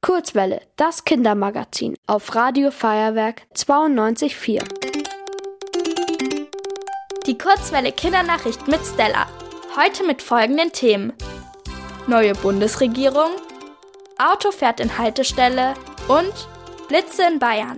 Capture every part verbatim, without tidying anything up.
Kurzwelle, das Kindermagazin auf Radio Feuerwerk zweiundneunzig Komma vier. Die Kurzwelle Kindernachricht mit Stella. Heute mit folgenden Themen: Neue Bundesregierung, Auto fährt in Haltestelle und Blitze in Bayern.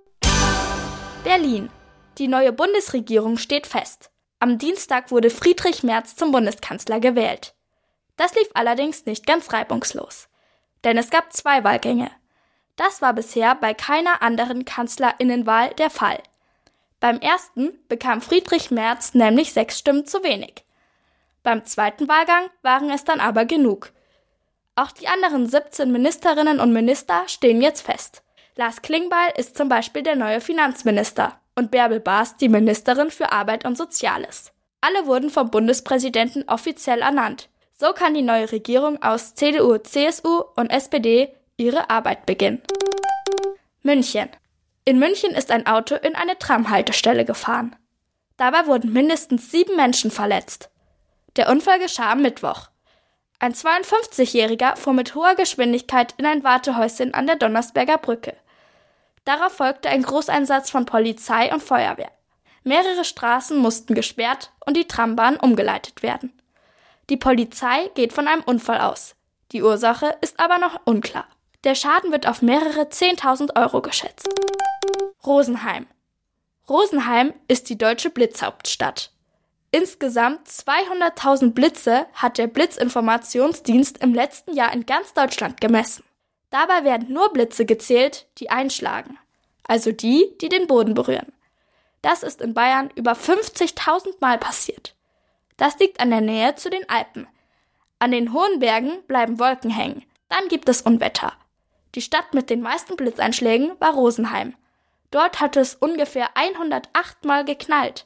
Berlin. Die neue Bundesregierung steht fest. Am Dienstag wurde Friedrich Merz zum Bundeskanzler gewählt. Das lief allerdings nicht ganz reibungslos. Denn es gab zwei Wahlgänge. Das war bisher bei keiner anderen Kanzlerinnenwahl der Fall. Beim ersten bekam Friedrich Merz nämlich sechs Stimmen zu wenig. Beim zweiten Wahlgang waren es dann aber genug. Auch die anderen siebzehn Ministerinnen und Minister stehen jetzt fest. Lars Klingbeil ist zum Beispiel der neue Finanzminister und Bärbel Baas die Ministerin für Arbeit und Soziales. Alle wurden vom Bundespräsidenten offiziell ernannt. So kann die neue Regierung aus C D U, C S U und S P D ihre Arbeit beginnen. München. In München ist ein Auto in eine Tramhaltestelle gefahren. Dabei wurden mindestens sieben Menschen verletzt. Der Unfall geschah am Mittwoch. Ein zweiundfünfzigjähriger fuhr mit hoher Geschwindigkeit in ein Wartehäuschen an der Donnersberger Brücke. Darauf folgte ein Großeinsatz von Polizei und Feuerwehr. Mehrere Straßen mussten gesperrt und die Trambahn umgeleitet werden. Die Polizei geht von einem Unfall aus. Die Ursache ist aber noch unklar. Der Schaden wird auf mehrere zehntausend Euro geschätzt. Rosenheim. Rosenheim ist die deutsche Blitzhauptstadt. Insgesamt zweihunderttausend Blitze hat der Blitzinformationsdienst im letzten Jahr in ganz Deutschland gemessen. Dabei werden nur Blitze gezählt, die einschlagen. Also die, die den Boden berühren. Das ist in Bayern über fünfzigtausend Mal passiert. Das liegt an der Nähe zu den Alpen. An den hohen Bergen bleiben Wolken hängen. Dann gibt es Unwetter. Die Stadt mit den meisten Blitzeinschlägen war Rosenheim. Dort hat es ungefähr hundertacht Mal geknallt.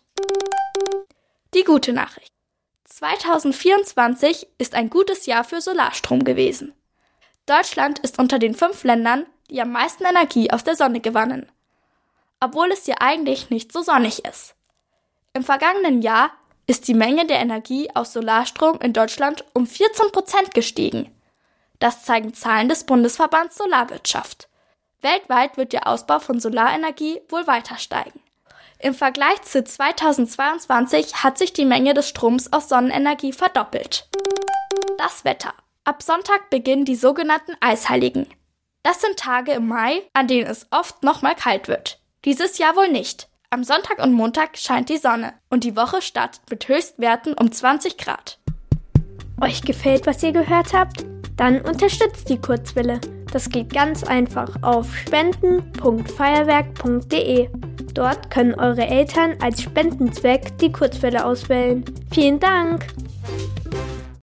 Die gute Nachricht. zweitausendvierundzwanzig ist ein gutes Jahr für Solarstrom gewesen. Deutschland ist unter den fünf Ländern, die am meisten Energie aus der Sonne gewannen. Obwohl es hier eigentlich nicht so sonnig ist. Im vergangenen Jahr ist die Menge der Energie aus Solarstrom in Deutschland um vierzehn Prozent gestiegen. Das zeigen Zahlen des Bundesverbands Solarwirtschaft. Weltweit wird der Ausbau von Solarenergie wohl weiter steigen. Im Vergleich zu zweitausendzweiundzwanzig hat sich die Menge des Stroms aus Sonnenenergie verdoppelt. Das Wetter. Ab Sonntag beginnen die sogenannten Eisheiligen. Das sind Tage im Mai, an denen es oft nochmal kalt wird. Dieses Jahr wohl nicht. Am Sonntag und Montag scheint die Sonne und die Woche startet mit Höchstwerten um zwanzig Grad. Euch gefällt, was ihr gehört habt? Dann unterstützt die Kurzwelle. Das geht ganz einfach auf spenden punkt feuerwerk punkt de. Dort können eure Eltern als Spendenzweck die Kurzwelle auswählen. Vielen Dank!